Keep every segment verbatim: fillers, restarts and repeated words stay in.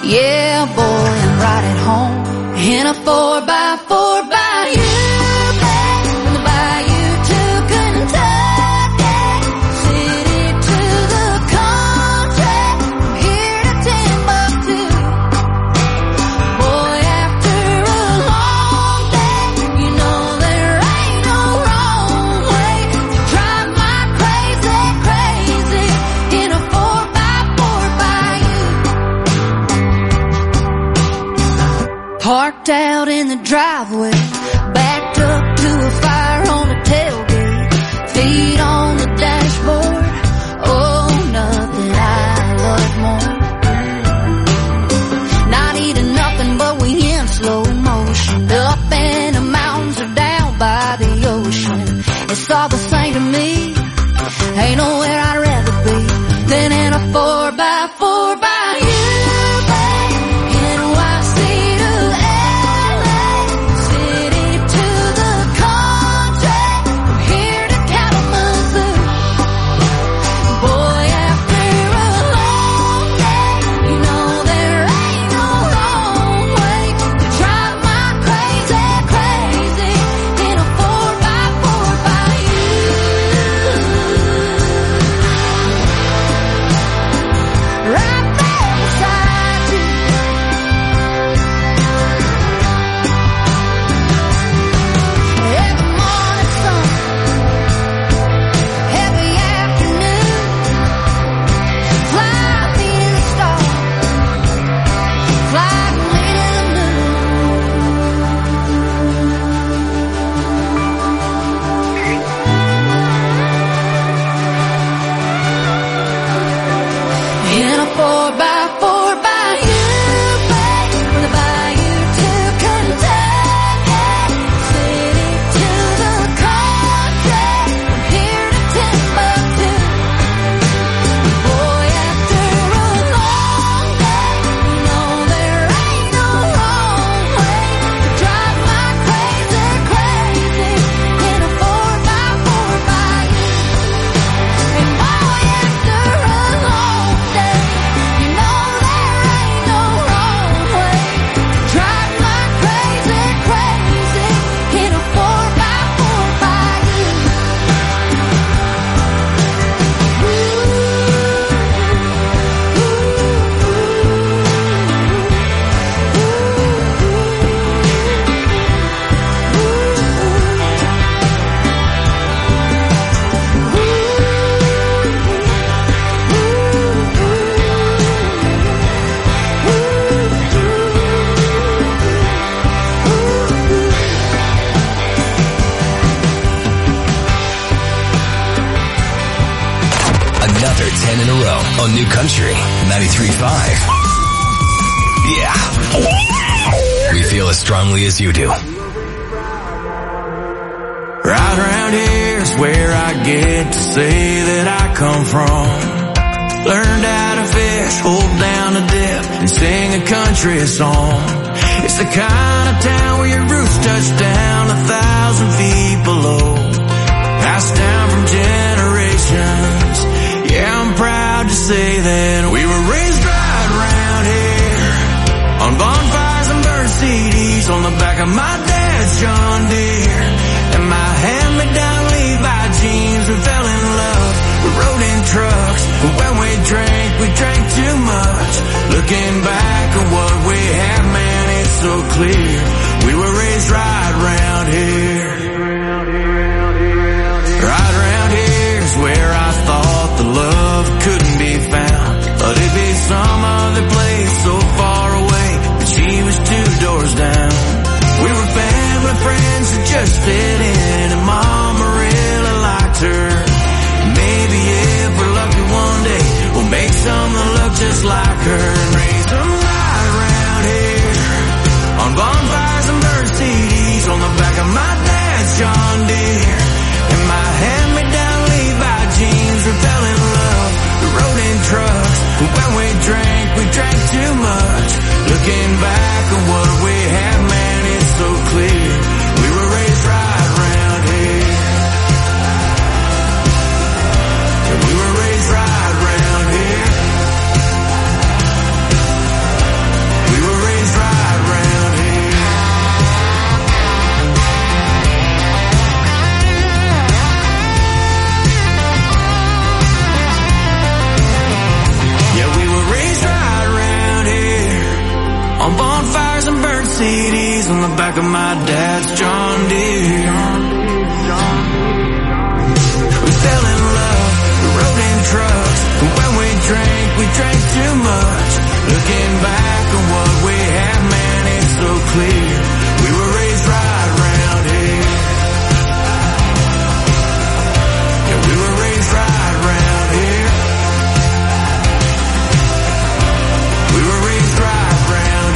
Yeah, boy, I'm right at home in a four by four by you. From the bayou to Kentucky, city to the country, from here to Timbuktu. Boy, after a long day, you know there ain't no wrong way to drive my crazy, crazy in a four by four by you. Parked out in the driveway, backed up to a fire on the tailgate, feet on the dashboard. Oh, nothing I love more. Not eating nothing, but we in slow motion, up in the mountains or down by the ocean. It's all the same to me. Ain't nowhere I'd rather be than in a four by four by you. On New Country ninety-three point five. Yeah. We feel as strongly as you do. Right around here is where I get to say that I come from. Learned how to fish, hold down a dip, and sing a country song. It's the kind of town where your roots touch down a thousand feet below. Passed down from generations. Yeah, I'm proud to say that we were raised right around here, on bonfires and burnt C Ds, on the back of my dad's John Deere, and my hand-me-down Levi jeans. We fell in love, we rode in trucks, but when we drank, we drank too much. Looking back at what we have, man, it's so clear. We were raised right around here. Right around here is where I thought the love couldn't be found. But it'd be some other place so far away, but she was two doors down. We were family friends who just fit in, and Mama really liked her. Maybe if we're lucky one day, we'll make some that look just like her and raise them right around here, on bonfires and burnt C Ds, on the back of my dad back of my dad's John Deere. We fell in love, we rode in trucks, and when we drank, we drank too much. Looking back on what we had, man, it's so clear. We were raised right around here. Yeah, we were raised right around here. We were raised right around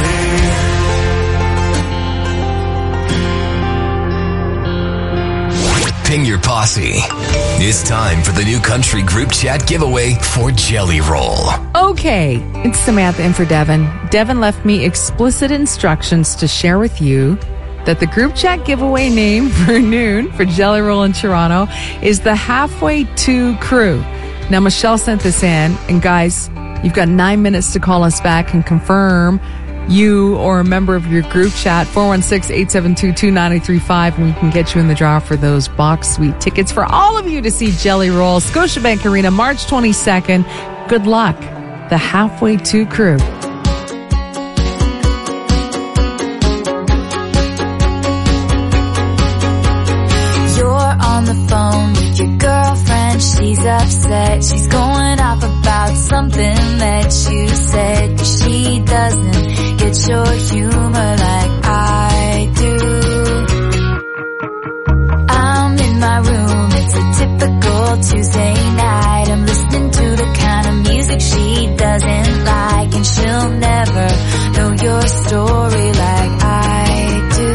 here. Ping your posse. It's time for the New Country group chat giveaway for Jelly Roll. Okay, it's Samantha in for Devin. Devin left me explicit instructions to share with you that the group chat giveaway name for noon for Jelly Roll in Toronto is the Halfway To Crew. Now, Michelle sent this in, and guys, you've got nine minutes to call us back and confirm you or a member of your group chat, four one six, eight seven two, two nine three five, and we can get you in the draw for those box suite tickets for all of you to see Jelly Roll, Scotiabank Arena, March twenty-second. Good luck. The Halfway To Crew. You're on the phone with your girlfriend, she's upset. She's going off about something that you said. She doesn't get your humor like I do. I'm in my room, it's a typical Tuesday night. I'm listening to the kind of music she doesn't like, and she'll never know your story like I do.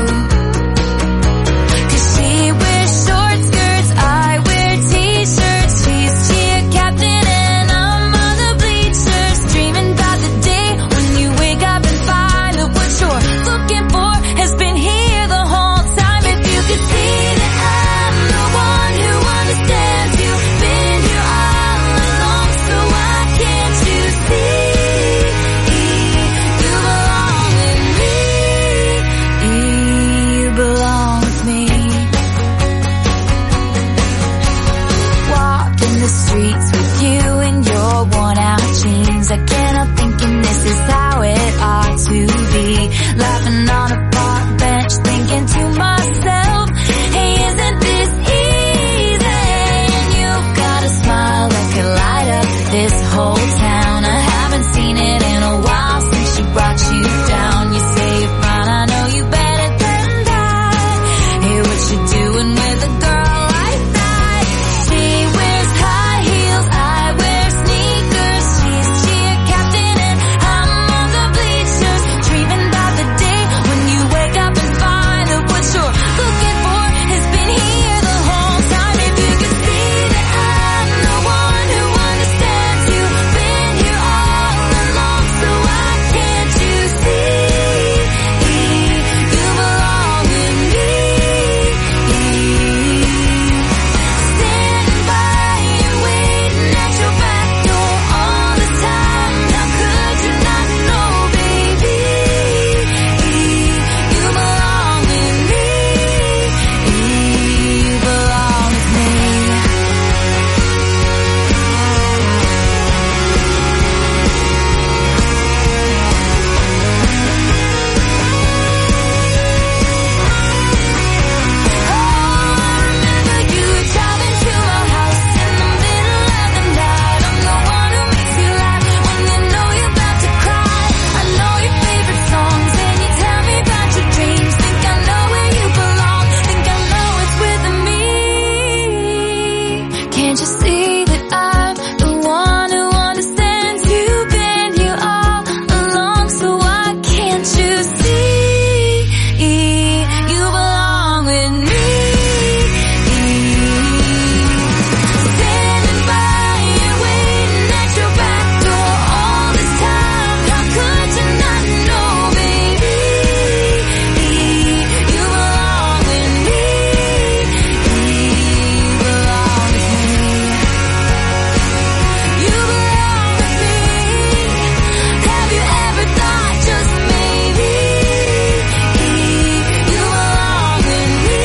Cause she wears short skirts, I wear t-shirts. She's cheer captain and I'm on the bleachers, dreaming about the day when you wake up and find that what you're looking for has been here the whole time. If you could see that I'm the one who understands you, been here all along, so why can't you see you belong with me? You belong with me. Walking the streets with you in your worn out jeans, I can't help thinking this is how it ought to be. Laughing on a park bench, thinking to myself, hey, isn't this easy? And you've got a smile that could light up this whole town. I haven't seen it in a while since she brought you down. You say you're fine, I know you better than that. Hey, what you doing with a girl like that? She wears high heels, I wear sneakers. She's cheer captain and I'm on the bleachers, dreaming about the day when you wake up and find that what you're looking for has been here the whole time. If you could see that I'm the one who understands you, been here all along, so why can't you see you belong with me? Standing by you, waiting at your back door all the time. How could you not know, baby? You belong with me. You belong with me. Oh, I remember you driving to our house in the middle of the night. I'm the one who makes you laugh when you know you're about to cry. I know your favorite songs and you tell me about your dreams. Think I know where you belong, think I know it's with me. Can't you see that I'm the one who understands you, been here all along, so why can't you see you belong with me? Standing by you, waiting at your back door all this time. How could you not know, baby? You belong with me. You belong with me. You belong with me. Have you ever thought just maybe you belong with me?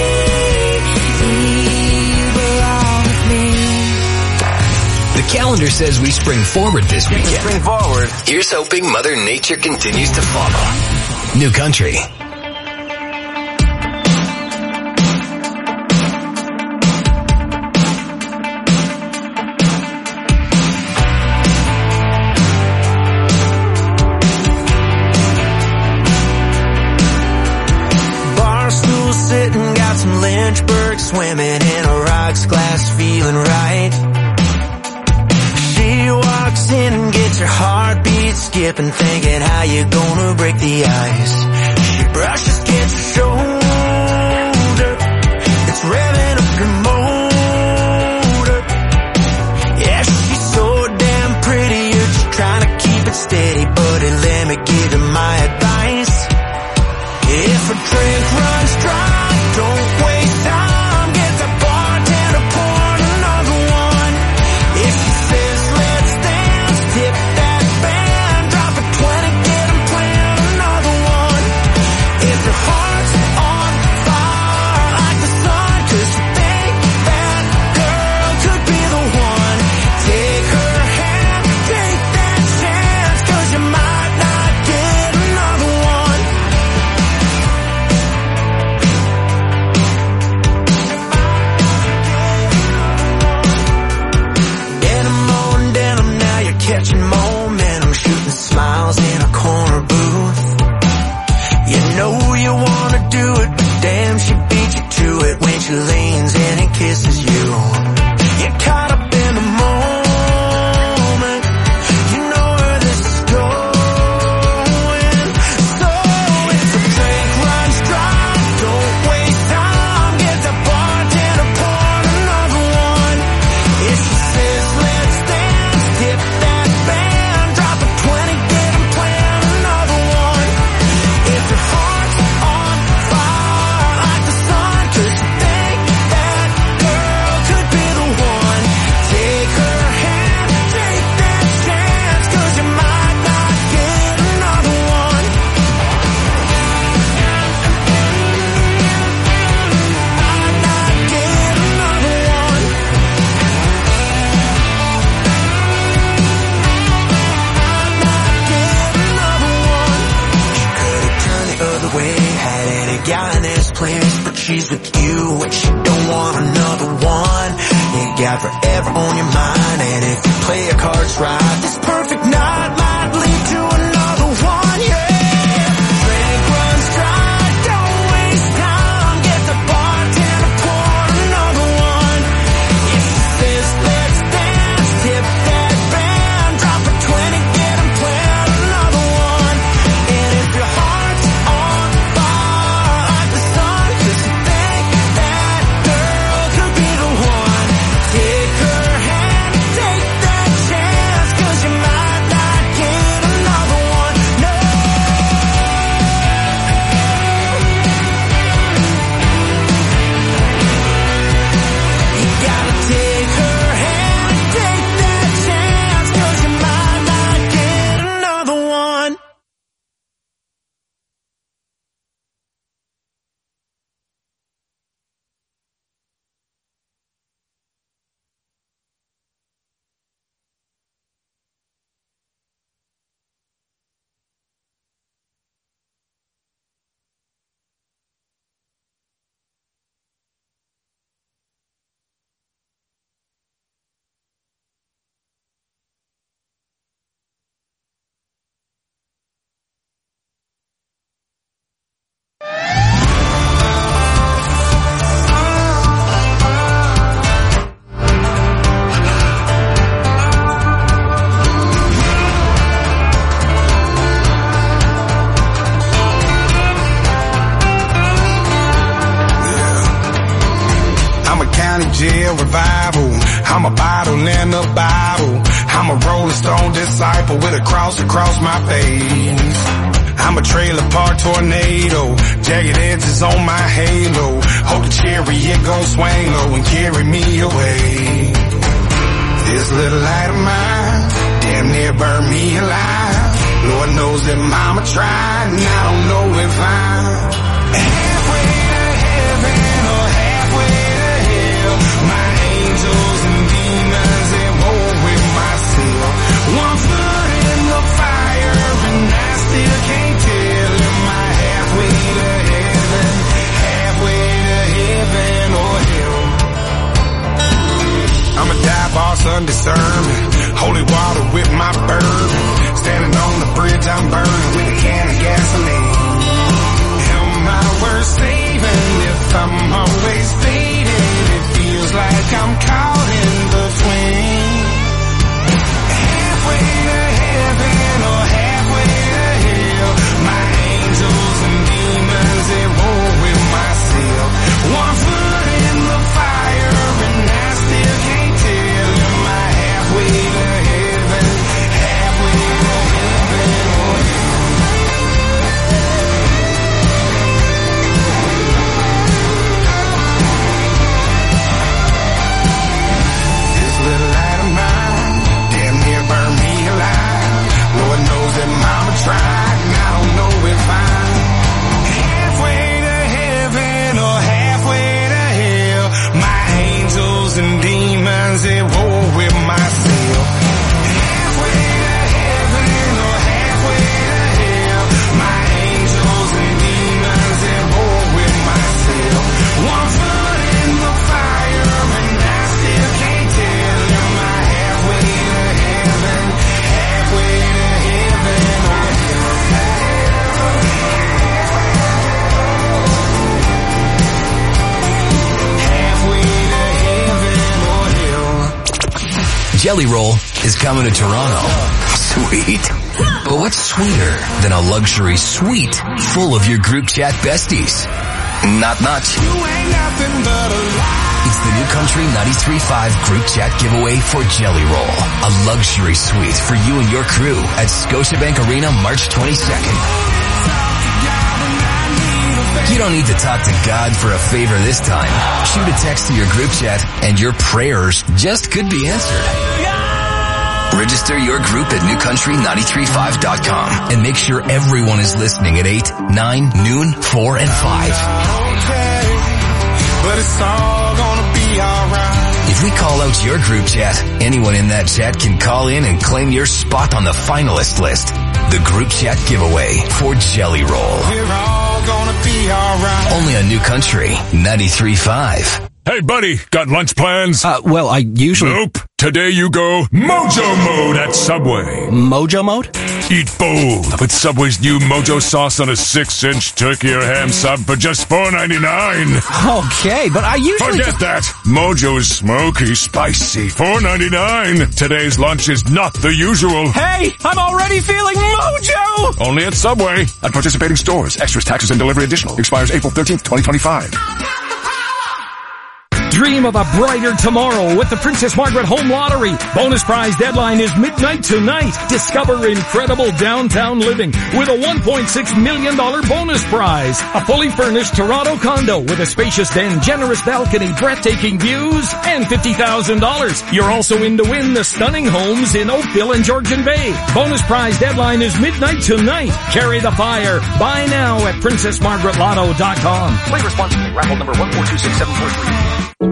You belong with me. The calendar says we spring forward this weekend. Spring forward. Here's hoping Mother Nature continues to follow. New Country. feeling right. She walks in and gets your heartbeat skipping, thinking how you gonna break the ice. She brushes against your shoulder, it's revving up your motor. Yeah, she's so damn pretty, you're just trying to keep it steady. Buddy, let me give you my advice. If a drink runs dry, don't waste time, get the bartender, pour another one. If she says let's dance, tip that band, drop a twenty, get 'em playing another one. If your heart's on fire like the sun, 'cause you think that girl could be the one, take her hand, take that chance, 'cause you might not get another one. Denim on denim, now you're catching momentum, shooting smiles in a corner booth. You know you wanna do it, but damn, she beat you to it when she leans in and kisses you. You're caught up in the moment, you know where this is going. So if the drink runs dry, don't waste time, get the bartender, pour another one. If she says let's dance, tip that band, drop a twenty, get 'em playing another one. If your heart's on fire like the sun, 'cause you think that girl could be the one, take her hand, take that chance, 'cause you might not get another one. Might not get another one. Might not get another one. She could've turned the other way, had any guy in this place, but she's with you and she don't want another one. You got forever on your mind, and if you play your cards right, this perfect night might lead to another one. Yeah, drink runs dry, don't waste time, get the bartender, pour another one. If she says let's dance, tip that band, drop a twenty, get 'em playing another one. And if your heart's on fire like the sun, 'cause you think that girl could be the one, take her hand, take that chance, 'cause you might not get another one. No. You gotta take her hand, take that chance, 'cause you might not get another one. I'm a county jail revival. I'm a bottle and a Bible. I'm a Rolling Stone disciple with a cross across my face. I'm a trailer park tornado, jagged edges on my halo. Hope the chariot gon' swing low and carry me away. This little light of mine damn near burned me alive. Lord knows that mama tried, and I don't know if I'm halfway to heaven or halfway to hell. My angels and demons at war with myself. One foot in the fire and I still can't tell. Am I halfway to heaven, halfway to heaven or hell? I'm a dive bar Sunday sermon, holy water with my bourbon. Standing on the bridge I'm burning with a can of gasoline. Hell, Jelly Roll is coming to Toronto. Sweet. But what's sweeter than a luxury suite full of your group chat besties? Not much. It's the New Country ninety-three point five group chat giveaway for Jelly Roll. A luxury suite for you and your crew at Scotiabank Arena March twenty-second. You don't need to talk to God for a favor this time. Shoot a text to your group chat and your prayers just could be answered. Register your group at new country nine three five dot com and make sure everyone is listening at eight, nine, noon, four, and five. But it's all gonna be alright. If we call out your group chat, anyone in that chat can call in and claim your spot on the finalist list. The group chat giveaway for Jelly Roll. We're all gonna be alright. Only on New Country ninety-three point five. Hey, buddy, got lunch plans? Uh, well, I usually... Nope. Today you go Mojo Mode at Subway. Mojo Mode? Eat bold with Subway's new Mojo sauce on a six-inch turkey or ham sub for just four ninety-nine. Okay, but I usually... Forget that. Mojo is smoky, spicy, four ninety-nine. Today's lunch is not the usual. Hey, I'm already feeling Mojo! Only at Subway. At participating stores. Extras, taxes, and delivery additional. Expires April thirteenth, twenty twenty-five. Dream of a brighter tomorrow with the Princess Margaret Home Lottery. Bonus prize deadline is midnight tonight. Discover incredible downtown living with a one point six million dollars bonus prize. A fully furnished Toronto condo with a spacious den, generous balcony, breathtaking views, and fifty thousand dollars. You're also in to win the stunning homes in Oakville and Georgian Bay. Bonus prize deadline is midnight tonight. Carry the fire. Buy now at princess margaret lotto dot com. Play responsibly. Raffle number one four two six seven four three.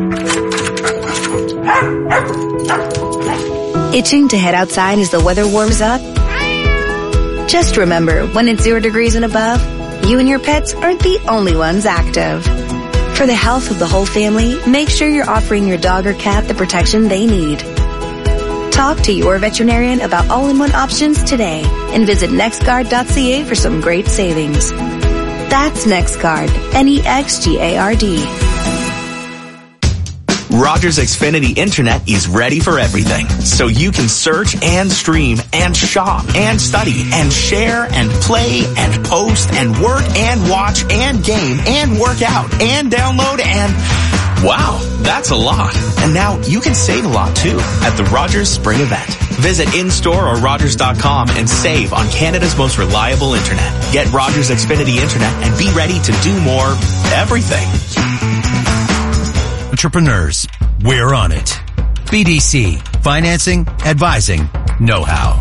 Itching to head outside as the weather warms up? Just remember, when it's zero degrees and above, you and your pets aren't the only ones active. For the health of the whole family, make sure you're offering your dog or cat the protection they need. Talk to your veterinarian about all-in-one options today and visit nextguard dot c a for some great savings. That's NextGuard, N E X G A R D. Rogers Xfinity Internet is ready for everything, so you can search and stream and shop and study and share and play and post and work and watch and game and work out and download and... Wow, that's a lot. And now you can save a lot too at the Rogers Spring Event. Visit in-store or rogers dot com and save on Canada's most reliable internet. Get Rogers Xfinity Internet and be ready to do more everything. Entrepreneurs, we're on it. B D C, financing, advising, know-how.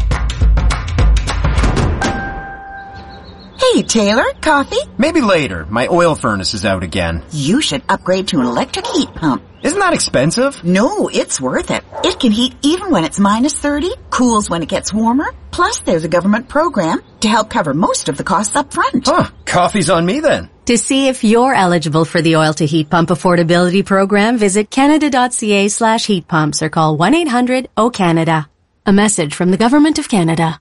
Hey, Taylor, coffee? Maybe later. My oil furnace is out again. You should upgrade to an electric heat pump. Isn't that expensive? No, it's worth it. It can heat even when it's minus thirty, cools when it gets warmer. Plus, there's a government program to help cover most of the costs up front. Huh, coffee's on me then. To see if you're eligible for the Oil to Heat Pump Affordability Program, visit canada dot c a slash heat pumps or call one eight hundred O Canada. A message from the Government of Canada.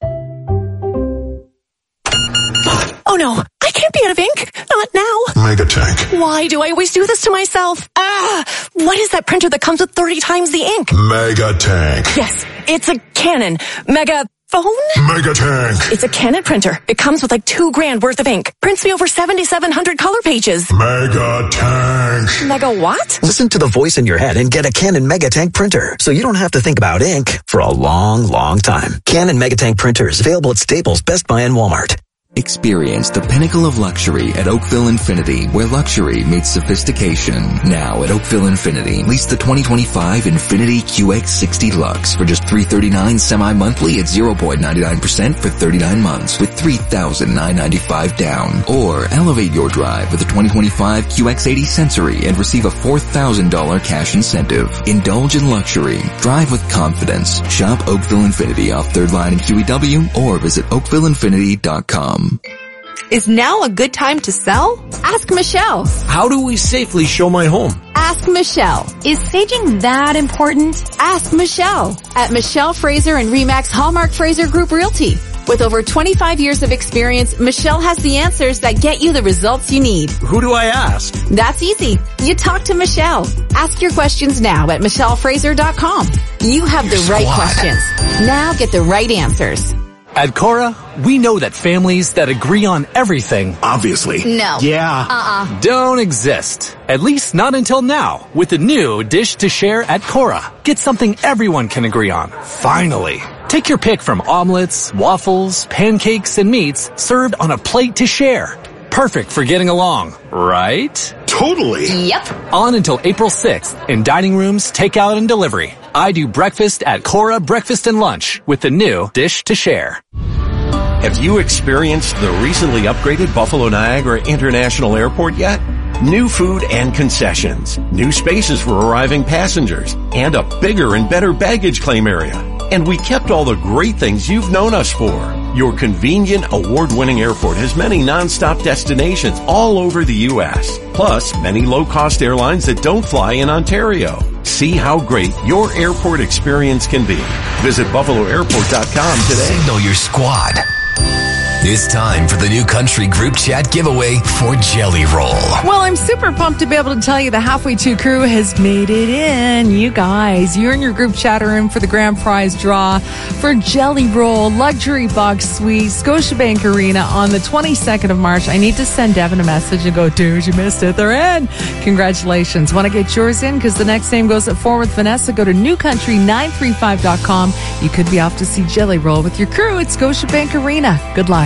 Oh no, I can't be out of ink. Not now. Megatank. Why do I always do this to myself? Ah, what is that printer that comes with thirty times the ink? Megatank. Yes, it's a Canon. Mega... phone? Megatank. It's a Canon printer. It comes with like two grand worth of ink. Prints me over seventy-seven hundred color pages. Megatank. Mega what? Listen to the voice in your head and get a Canon Megatank printer, so you don't have to think about ink for a long, long time. Canon Megatank printers available at Staples, Best Buy, and Walmart. Experience the pinnacle of luxury at Oakville Infinity, where luxury meets sophistication. Now at Oakville Infinity, lease the twenty twenty-five Infinity Q X sixty Lux for just three hundred thirty-nine dollars semi-monthly at zero point nine nine percent for thirty-nine months with three thousand nine hundred ninety-five dollars down. Or elevate your drive with the twenty twenty-five Q X eighty Sensory and receive a four thousand dollars cash incentive. Indulge in luxury. Drive with confidence. Shop Oakville Infinity off third Line in Q E W or visit oakville infinity dot com. Is now a good time to sell? Ask Michelle. How do we safely show my home? Ask Michelle. Is staging that important? Ask Michelle at Michelle Fraser and Remax Hallmark Fraser Group Realty. With over twenty-five years of experience, Michelle has the answers that get you the results you need. Who do I ask? That's easy. You talk to Michelle. Ask your questions now at michelle fraser dot com. You have the right questions. Now get the right answers. At Cora, we know that families that agree on everything, obviously, no, yeah, uh-uh, don't exist. At least not until now, with the new Dish to Share at Cora. Get something everyone can agree on. Finally. Take your pick from omelets, waffles, pancakes, and meats served on a plate to share. Perfect for getting along, right? Totally. Yep. On until April sixth in dining rooms, takeout, and delivery. I do breakfast at Cora Breakfast and Lunch with the new Dish to Share. Have you experienced the recently upgraded Buffalo Niagara International Airport yet? New food and concessions, new spaces for arriving passengers, and a bigger and better baggage claim area. And we kept all the great things you've known us for. Your convenient, award-winning airport has many non-stop destinations all over the U S, plus many low-cost airlines that don't fly in Ontario. See how great your airport experience can be. Visit buffalo airport dot com today. Signal your squad. It's time for the New Country Group Chat giveaway for Jelly Roll. Well, I'm super pumped to be able to tell you the Halfway To crew has made it in. You guys, you and your group chat are in for the grand prize draw for Jelly Roll Luxury Box Suite, Scotiabank Arena on the twenty-second of March. I need to send Devin a message and go, dude, you missed it. They're in. Congratulations. Want to get yours in? Because the next name goes at four with Vanessa. Go to new country nine three five dot com. You could be off to see Jelly Roll with your crew at Scotiabank Arena. Good luck.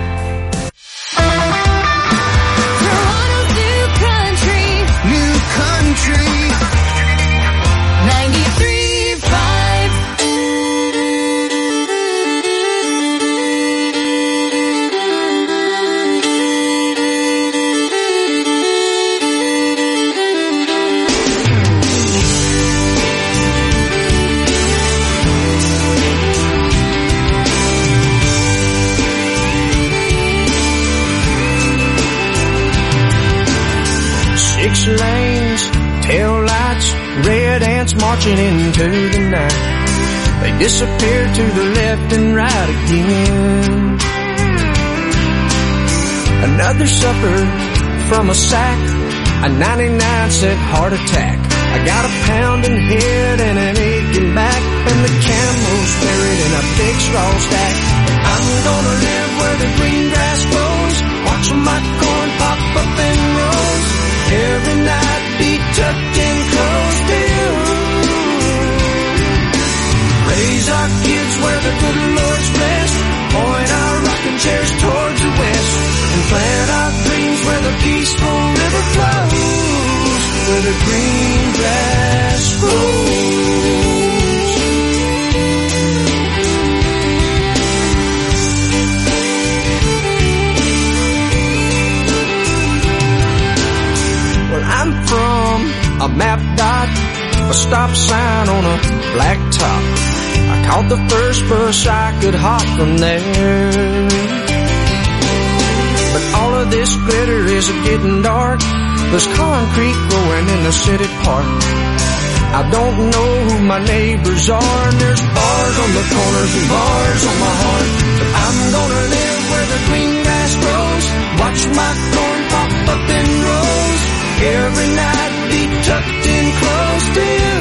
Six lanes, tail lights, red ants marching into the night. They disappear to the left and right again. Another supper from a sack, a ninety-nine cent heart attack. I got a pounding head and an aching back, and the camel's buried in a big straw stack. I'm gonna live where the green grass grows, watching my corn pop up in rows. Every night be tucked in close to you. Raise our kids where the good Lord's blessed. Point our rocking chairs towards the west. And plant our dreams where the peaceful river flows. Where the green grass grows. I'm from a map dot, a stop sign on a black top. I caught the first bus I could hop from there. But all of this glitter is getting dark. There's concrete growing in the city park. I don't know who my neighbors are, and there's bars on the corners and bars on my heart. But I'm gonna live where the green grass grows, watch my corn pop up in rows. Every night be tucked in close to you.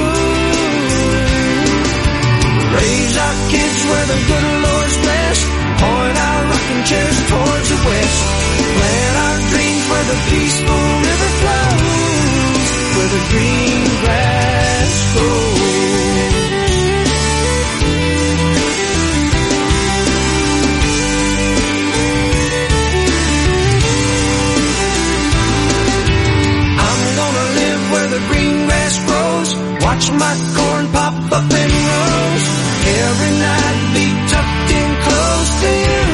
Raise our kids where the good Lord's blessed. Point our rocking chairs towards the west. Plant our dreams where the peaceful river flows. Where the green grass grows. The green grass grows, watch my corn pop up in rows. Every night be tucked in close to you.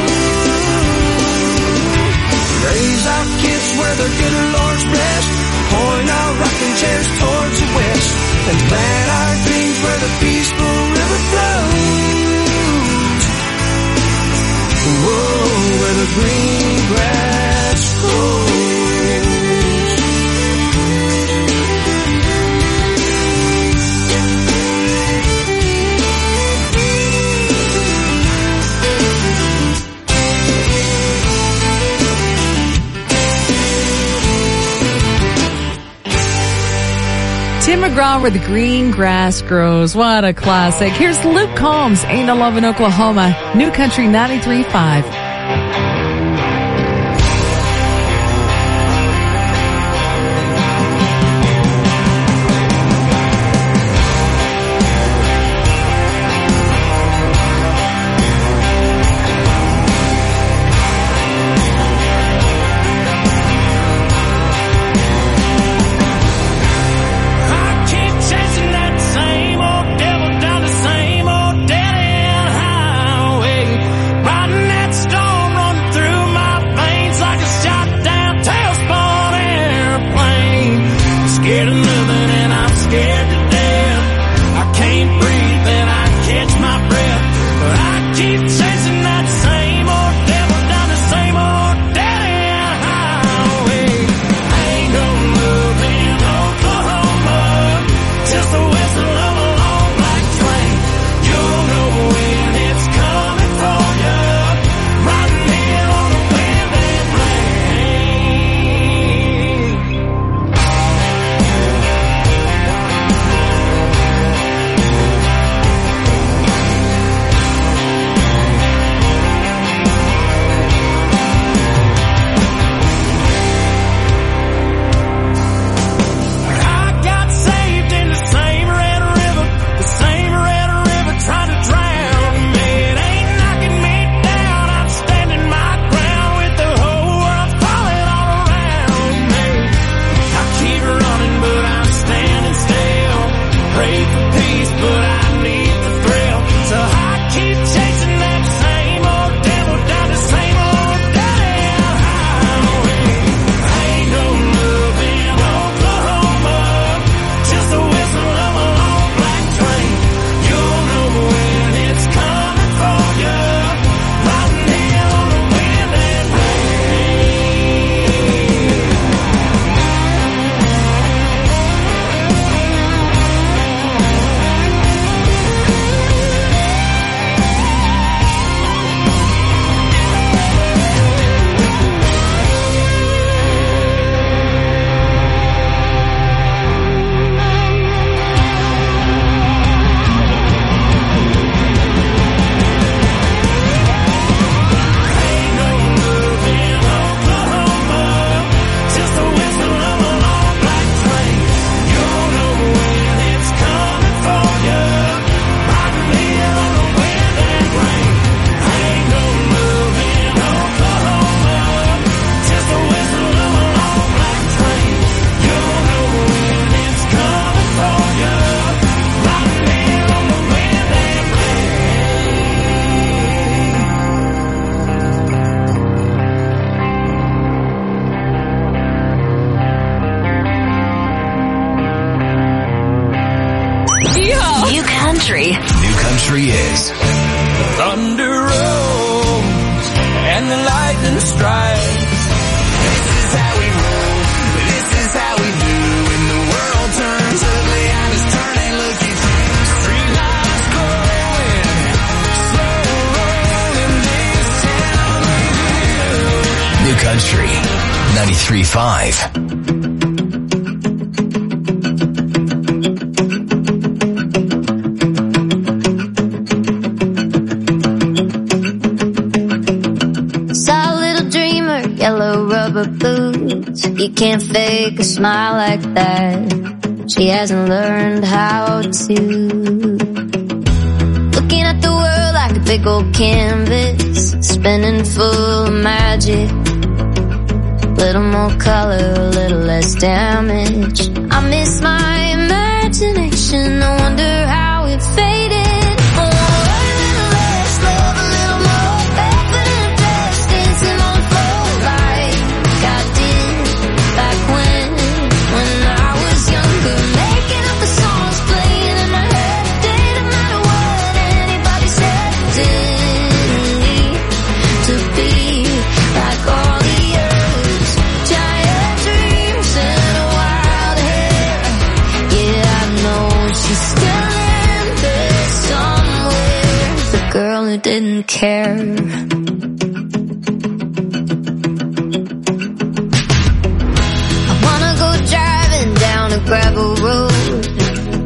Raise our kids where the good Lord's blessed. Point our rocking chairs towards the west. And plant our dreams where the peaceful river flows. Whoa, where the green grass grows. Tim McGraw, Where the Green Grass Grows. What a classic. Here's Luke Combs, Ain't No Love in Oklahoma. New Country ninety-three point five. Country. New Country is thunder rolls and the lightning strikes. This is how we roll. This is how we do. When the world turns ugly, I just turn and look at you. Street lights glowing, slow rolling this town. New Country ninety-three point five. Yellow rubber boots, you can't fake a smile like that. She hasn't learned how to. Looking at the world like a big old canvas, spinning full of magic. Little more color, a little less damage. I miss my imagination, I wonder how it faded. Girl who didn't care. I wanna go driving down a gravel road,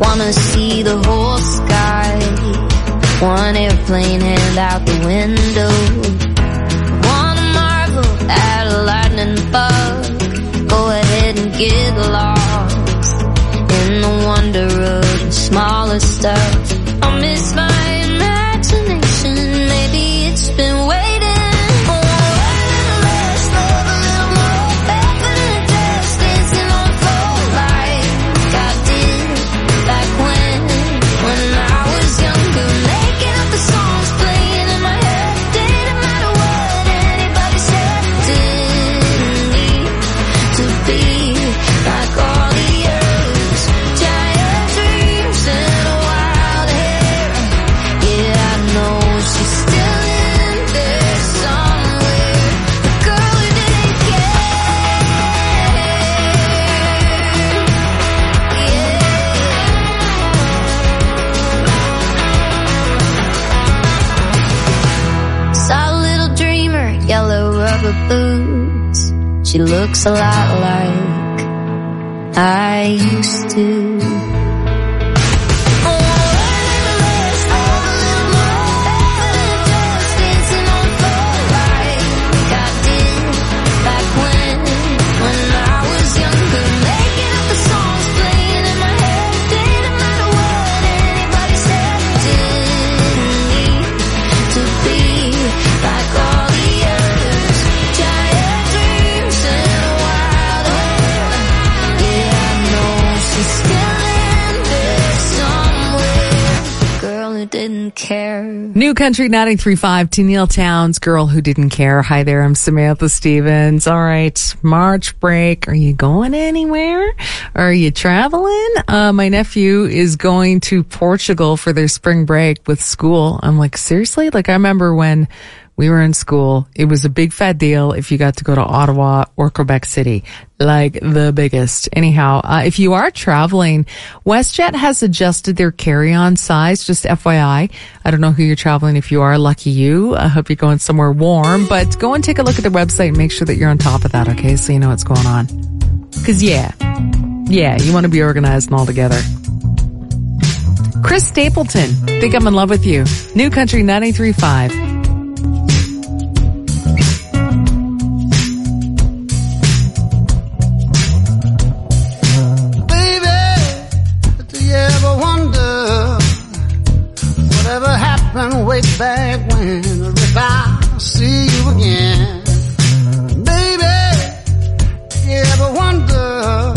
Wanna see the whole sky. One airplane hand out the window. Wanna marvel at a lightning bug. Go ahead and get lost in the wonder of the smaller stuff. I miss my imagination. Maybe it's been waiting. Boots. She looks a lot like I used to. Didn't care. New Country ninety-three point five, Tenille Townes, Girl Who Didn't Care. Hi there, I'm Samantha Stevens. All right, March break. Are you going anywhere? Are you traveling? Uh, my nephew is going to Portugal for their spring break with school. I'm like, seriously? Like, I remember when we were in school, it was a big fat deal if you got to go to Ottawa or Quebec City. Like the biggest. Anyhow, uh, if you are traveling, WestJet has adjusted their carry-on size, just F Y I. I don't know who you're traveling. If you are, lucky you. I hope you're going somewhere warm, but go and take a look at the website and make sure that you're on top of that, okay? So you know what's going on. Cause yeah, yeah, you want to be organized and all together. Chris Stapleton, Think I'm in Love with You. New Country ninety-three point five. Way back when, if I see you again, baby, you ever wonder,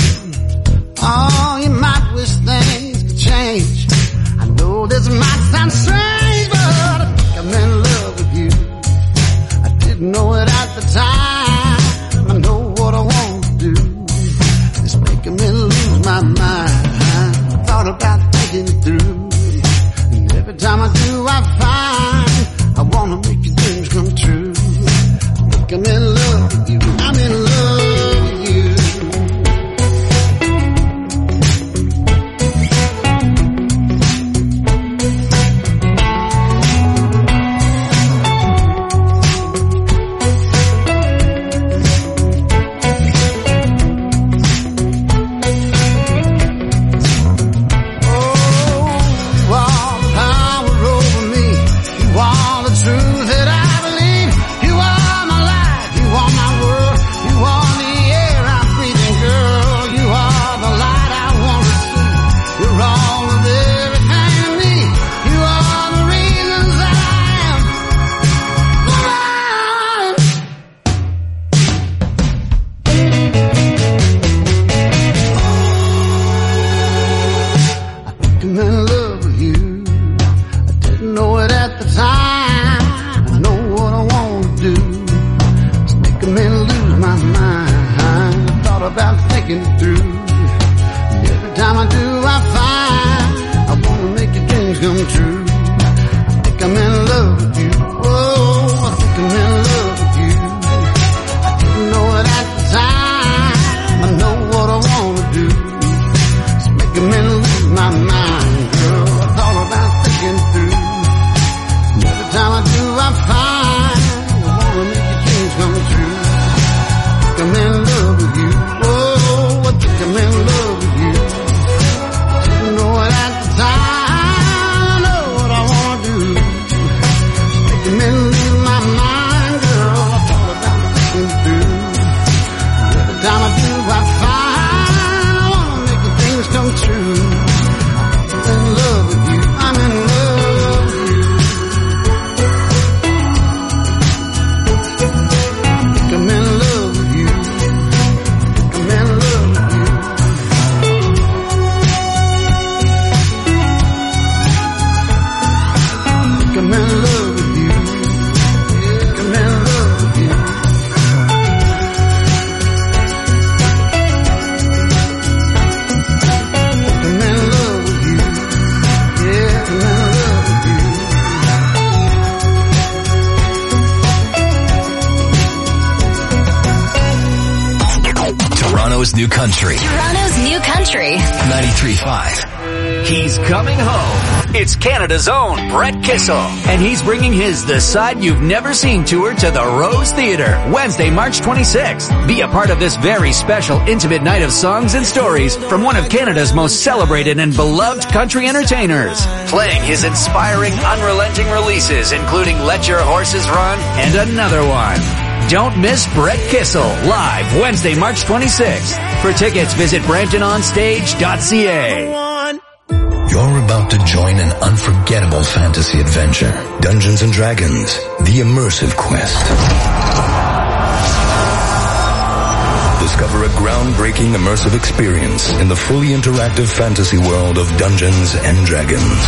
oh, you might wish things could change. I know this might sound strange, but I think I'm in love with you. I didn't know it at the time. I know what I want to do. It's making me lose my mind. I thought about thinking it through. Every time I do, I find I wanna make your dreams come true. Look, I'm in love with you. I'm in love with you. I'm in love with you. Oh, Toronto's new country. Toronto's new country. ninety-three point five. He's coming home. It's Canada's own Brett Kissel. And he's bringing his The Side You've Never Seen tour to the Rose Theatre, Wednesday, March twenty-sixth. Be a part of this very special, intimate night of songs and stories from one of Canada's most celebrated and beloved country entertainers. Playing his inspiring, unrelenting releases, including Let Your Horses Run and another one. Don't miss Brett Kissel, live Wednesday, March twenty-sixth. For tickets, visit brampton on stage dot c a. You're about to join an unforgettable fantasy adventure. Dungeons and Dragons, the immersive quest. Discover a groundbreaking immersive experience in the fully interactive fantasy world of Dungeons and Dragons.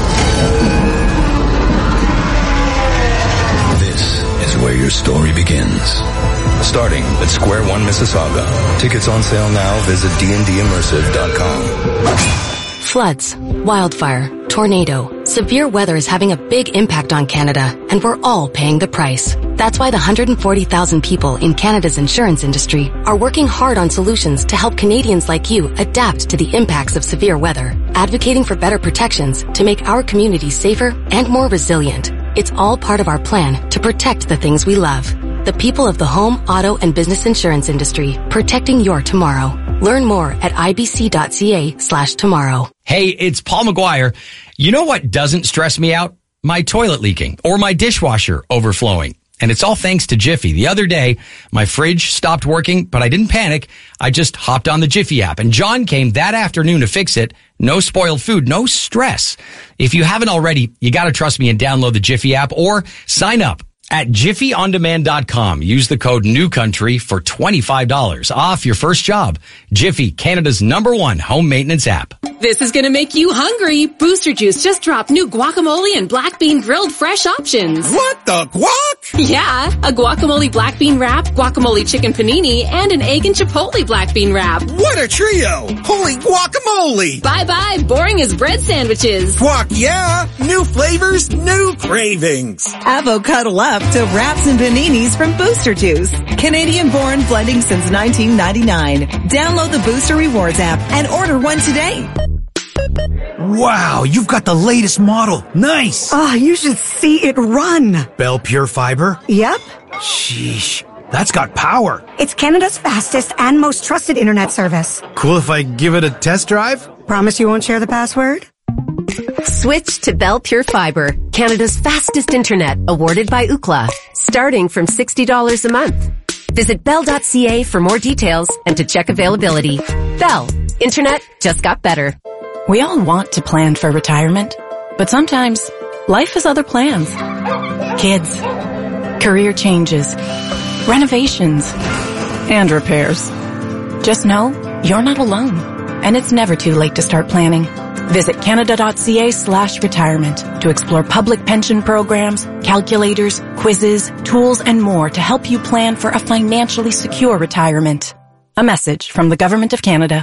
This is where your story begins. Starting at Square One, Mississauga. Tickets on sale now. Visit d n d immersive dot com. Floods, wildfire, tornado. Severe weather is having a big impact on Canada, and we're all paying the price. That's why the one hundred forty thousand people in Canada's insurance industry are working hard on solutions to help Canadians like you adapt to the impacts of severe weather, advocating for better protections to make our communities safer and more resilient. It's all part of our plan to protect the things we love. The people of the home, auto, and business insurance industry, protecting your tomorrow. Learn more at i b c dot c a slash tomorrow. Hey, it's Paul McGuire. You know what doesn't stress me out? My toilet leaking or my dishwasher overflowing. And it's all thanks to Jiffy. The other day, my fridge stopped working, but I didn't panic. I just hopped on the Jiffy app, and John came that afternoon to fix it. No spoiled food, no stress. If you haven't already, you gotta trust me and download the Jiffy app or sign up at jiffy on demand dot com. Use the code NEWCOUNTRY for twenty-five dollars off your first job. Jiffy, Canada's number one home maintenance app. This is going to make you hungry. Booster Juice just dropped new guacamole and black bean grilled fresh options. What the guac? Yeah, a guacamole black bean wrap, guacamole chicken panini, and an egg and chipotle black bean wrap. What a trio! Holy guacamole! Bye-bye, boring as bread sandwiches. Guac, yeah! New flavors, new cravings. Avocado up to wraps and paninis from Booster Juice. Canadian-born, blending since nineteen ninety-nine. Download the Booster Rewards app and order one today. Wow, you've got the latest model. Nice. Oh, you should see it run. Bell Pure Fiber? Yep. Sheesh, that's got power. It's Canada's fastest and most trusted internet service. Cool if I give it a test drive? Promise you won't share the password? Switch to Bell Pure Fiber, Canada's fastest internet, awarded by Ookla, starting from sixty dollars a month. Visit bell dot c a for more details and to check availability. Bell, internet just got better. We all want to plan for retirement, but sometimes life has other plans. Kids, career changes, renovations, and repairs. Just know you're not alone, and it's never too late to start planning. Visit canada dot c a slash retirement to explore public pension programs, calculators, quizzes, tools, and more to help you plan for a financially secure retirement. A message from the Government of Canada.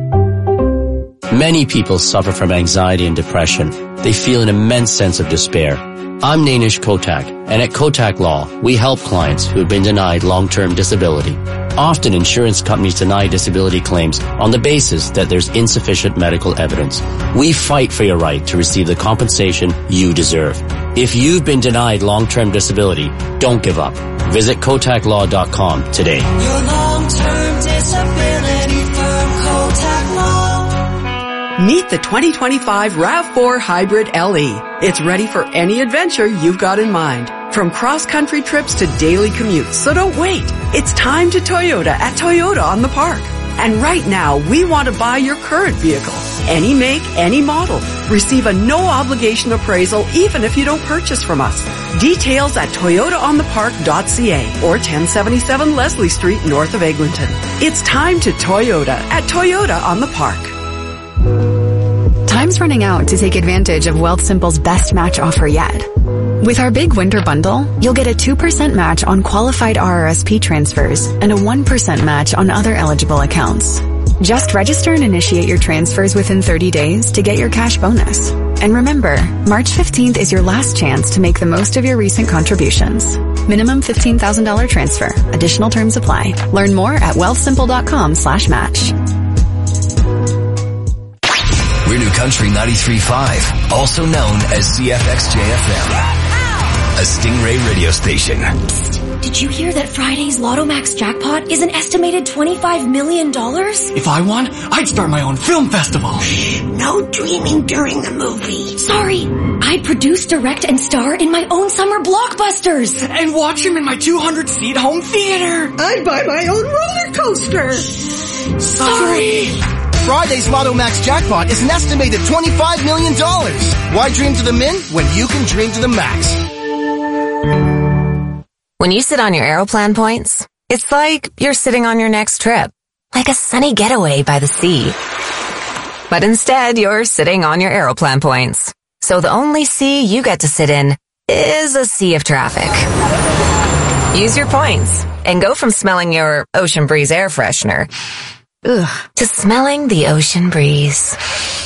Many people suffer from anxiety and depression. They feel an immense sense of despair. I'm Nainish Kotak, and at Kotak Law, we help clients who have been denied long-term disability. Often insurance companies deny disability claims on the basis that there's insufficient medical evidence. We fight for your right to receive the compensation you deserve. If you've been denied long-term disability, don't give up. Visit kotak law dot com today. Your long-term disability firm, Kotak Law. Meet the twenty twenty-five RAV four Hybrid L E. It's ready for any adventure you've got in mind. From cross-country trips to daily commutes. So don't wait. It's time to Toyota at Toyota on the Park. And right now, we want to buy your current vehicle. Any make, any model. Receive a no-obligation appraisal even if you don't purchase from us. Details at toyota on the park dot c a or ten seventy-seven Leslie Street north of Eglinton. It's time to Toyota at Toyota on the Park. Time's running out to take advantage of Wealthsimple's best match offer yet. With our big winter bundle, you'll get a two percent match on qualified R R S P transfers and a one percent match on other eligible accounts. Just register and initiate your transfers within thirty days to get your cash bonus. And remember, March fifteenth is your last chance to make the most of your recent contributions. Minimum fifteen thousand dollars transfer. Additional terms apply. Learn more at wealthsimple.com slash match. We're New Country ninety-three point five, also known as C F X J F M, a Stingray radio station. Did you hear that Friday's Lotto Max jackpot is an estimated twenty-five million dollars? If I won, I'd start my own film festival. No dreaming during the movie. Sorry, I'd produce, direct, and star in my own summer blockbusters. And watch them in my two hundred seat home theater. I'd buy my own roller coaster. Sorry. Friday's Lotto Max jackpot is an estimated twenty-five million dollars. Why dream to the min when you can dream to the max? When you sit on your Aeroplan points, it's like you're sitting on your next trip, like a sunny getaway by the sea. But instead, you're sitting on your Aeroplan points. So the only sea you get to sit in is a sea of traffic. Use your points and go from smelling your Ocean Breeze air freshener ugh, to smelling the ocean breeze.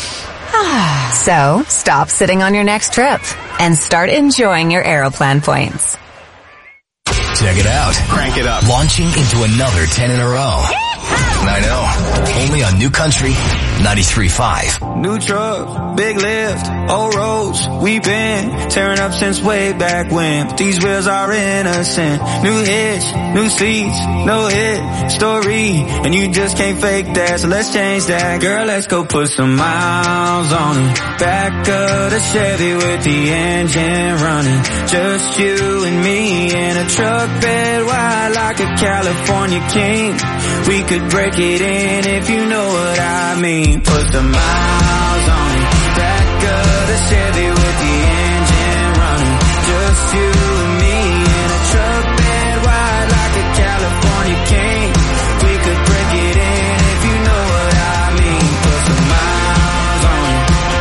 So stop sitting on your next trip and start enjoying your Aeroplan points. Check it out. Crank it up. Launching into another ten in a row. I know. Only on New Country ninety-three point five. New truck, big lift, old roads. We've been tearing up since way back when. But these wheels are innocent. New hitch, new seats, no hit story. And you just can't fake that, so let's change that. Girl, let's go put some miles on it. Back of the Chevy with the engine running. Just you and me in a truck bed wide like a California king. We could break it in if you know what I mean. Put the miles on it. Back of the Chevy with the engine running. Just you and me in a truck bed wide like a California king. We could break it in if you know what I mean. Put some miles on it.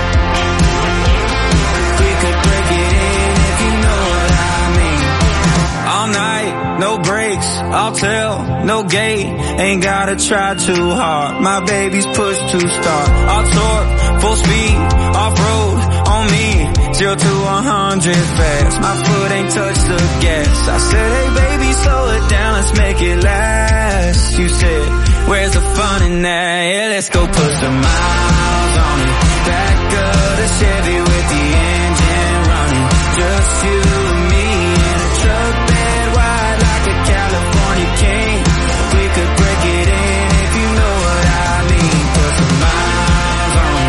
We could break it in if you know what I mean. All night, no breaks, I'll tell, no gate. Ain't gotta try too hard. My baby's push to start. I'll torque, full speed, off-road, on me. Zero to a hundred fast. My foot ain't touched the gas. I said, hey baby, slow it down, let's make it last. You said, where's the fun in that? Yeah, let's go put some miles on it. Back of the Chevy with the engine running. Just you and me in a truck bed wide like a California king. We could break it in if you know what I mean. Put some miles on it.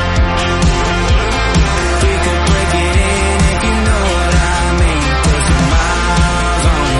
We could break it in if you know what I mean. Put some miles on it.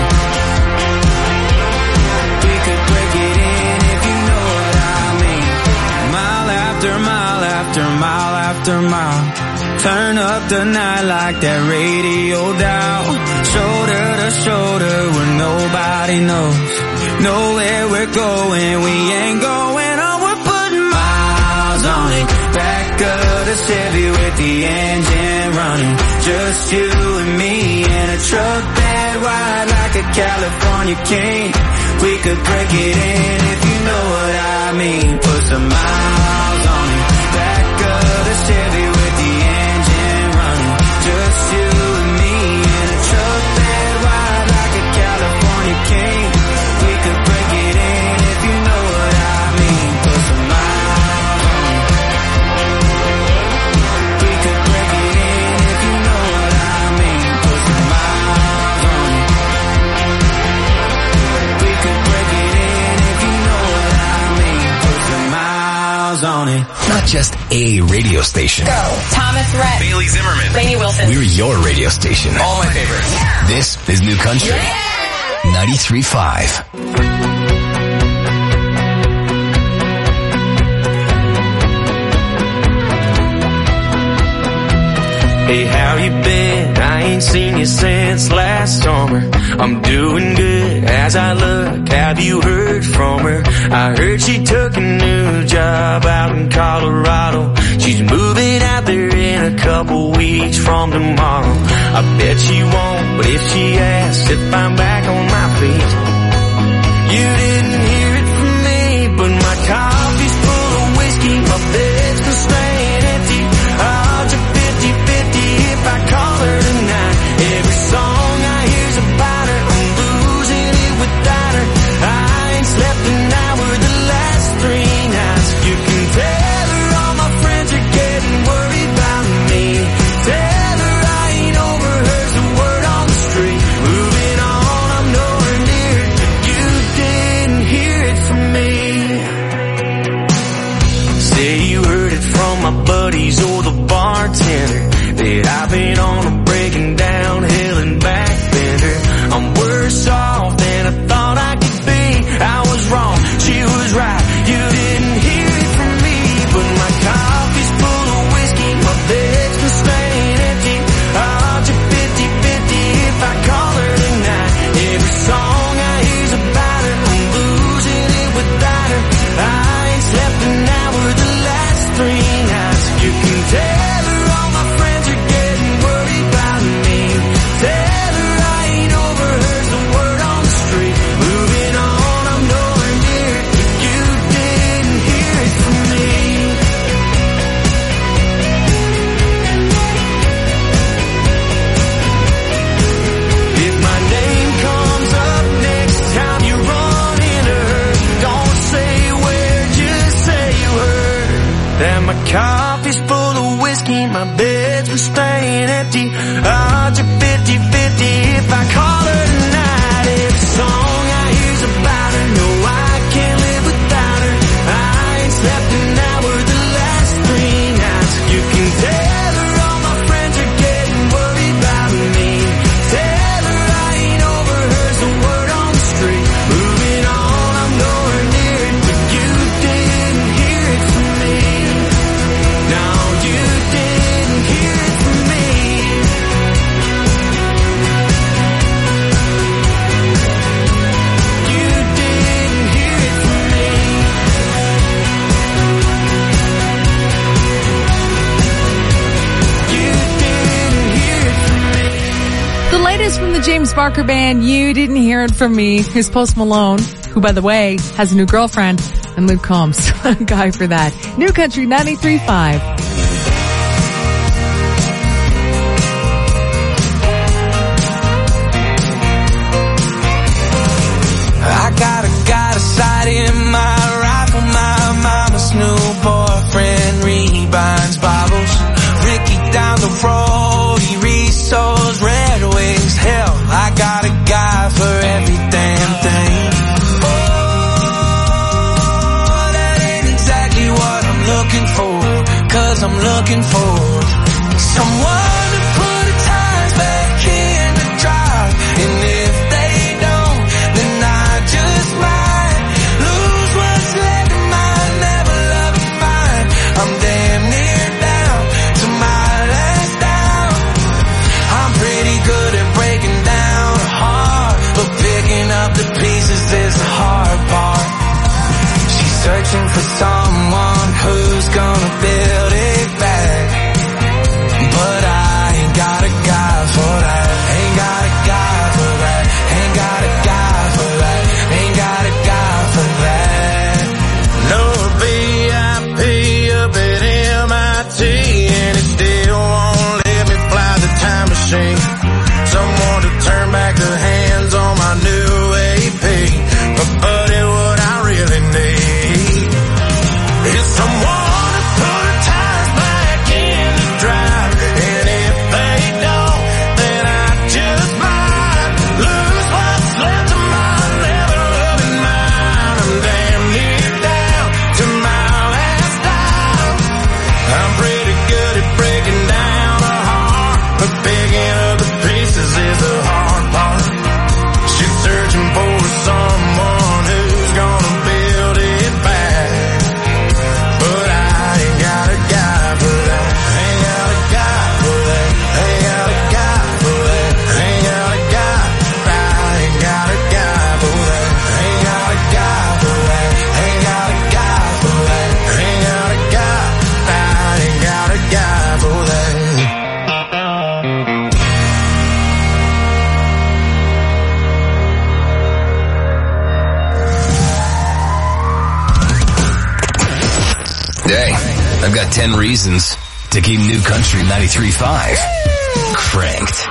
We could break it in if you know what I mean. Mile after mile after mile after mile. Turn up the night like that radio dial. Shoulder to shoulder where nobody knows. Nowhere we're going, we ain't going on. We're putting miles on it. Back of the Chevy with the engine running. Just you and me in a truck bed wide like a California king. We could break it in if you know what I mean. Put some miles on it. Back of the Chevy with the engine running. Just you and me in a truck bed wide like a California king. We could break it in if you know what I mean. Put some miles on it. We could break it in if you know what I mean. Put some miles on it. We could break it in if you know what I mean. Put some miles on it. Not just a radio station. Go. Thomas Rhett. Bailey Zimmerman. Rainey Wilson. We're your radio station. All my favorites. Yeah. This is New Country. Yeah. ninety-three point five. Hey, how you been? I ain't seen you since last summer. I'm doing good as I look. Have you heard from her? I heard she took a new job out in Colorado. She's moving out there in a couple weeks from tomorrow. I bet she won't, but if she asks if I'm back on my feet, you didn't hear it from me, but my coffee's coffee's full of whiskey, my bed's been staying empty. Odds are fifty-fifty if I call her tonight. Every song I hear's about her, no, I can't live without her. I ain't slept an hour the last three nights. You can tell her all my friends are getting worried about me. Tell her I ain't overheard a word on the street. Moving on, I'm nowhere near it, but you didn't hear it from me. No, you didn't hear it from me. You didn't hear it from me. You didn't hear it from me. The latest from the James Barker Band, You Didn't Hear It From Me. Here's Post Malone, who, by the way, has a new girlfriend, and Luke Combs, a guy for that. New Country ninety-three point five. I got a, got a sight in my rifle. My mama's new boyfriend rebinds Bibles. Ricky down the road, he resold Red Wings. Hell, I got a guy for every damn thing. Oh, that ain't exactly what I'm looking for. Cause I'm looking for someone to put the tires back in the drive. And if they don't, then I just might lose what's left of mine. Never loving mine. I'm damn near down to my last down. I'm pretty good at breaking down a heart, but picking up the pieces is the hard part. She's searching for someone who's gonna build it back, but I ain't got a guy for that. Ain't got a guy for that. Ain't got a guy for that. Ain't got a guy for that. No V I P up at M I T, and it still won't let me fly the time machine. Someone to turn back the hands on my new A P. But buddy, what I really need is someone to put the tires back in the drive. And if they don't, then I just might lose what's left of my never loving mine. I'm damn near down to my last dime. I'm pretty good at breaking down a heart, but picking up the pieces is the hard part. She's searching for someone who's gonna build it back, but I ain't got a guy for that. Ain't got a guy for that. Ain't got a guy for that. Ain't got a guy. I ain't got a guy for that. Ain't got a guy for that. Ain't got a guy for that. Ain't got a guy. I ain't got a guy for that. Hey, I've got ten reasons to keep New Country ninety-three point five cranked.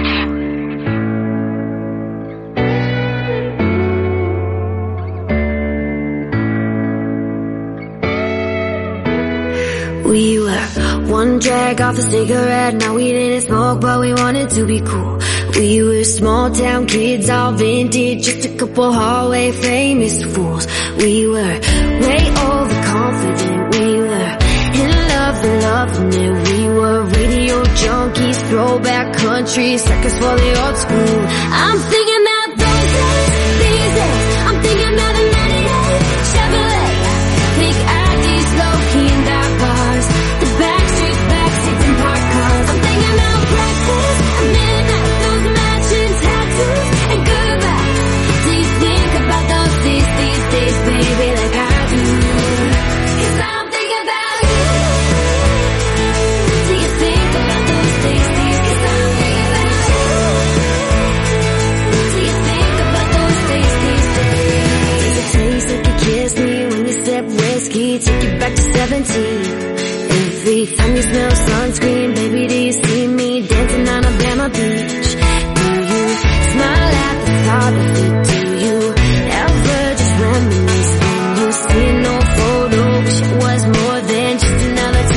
We were one drag off a cigarette, now we didn't smoke, but we wanted to be cool. We were small town kids, all vintage, just a couple hallway famous fools. We were way overconfident, we were in love and loving it. We were radio junkies, throwback country, suckers for the old school. I'm thinking about those days, these days. I'm thinking about the ninety-eight Chevrolet, big I Ds, low-key in dark bars, the back streets, back seats and parked cars. I'm thinking about breakfast at midnight, those matching tattoos and goodbye. Do you think about those days, these days, baby, like I do? 'Cause I'm thinking about you. Do you think about those days, these? 'Cause I'm thinking about you. Do you think about those days, these days? Does it taste like you kissed me when you sipped whiskey? Take you back to seventeen. Every time you smell sunscreen, baby, do you see me dancing on Alabama Beach? Do you smile at the thought of it? Do you ever just reminisce when you see no photo? Wish it was more than just another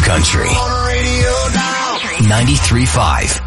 Country ninety-three point five.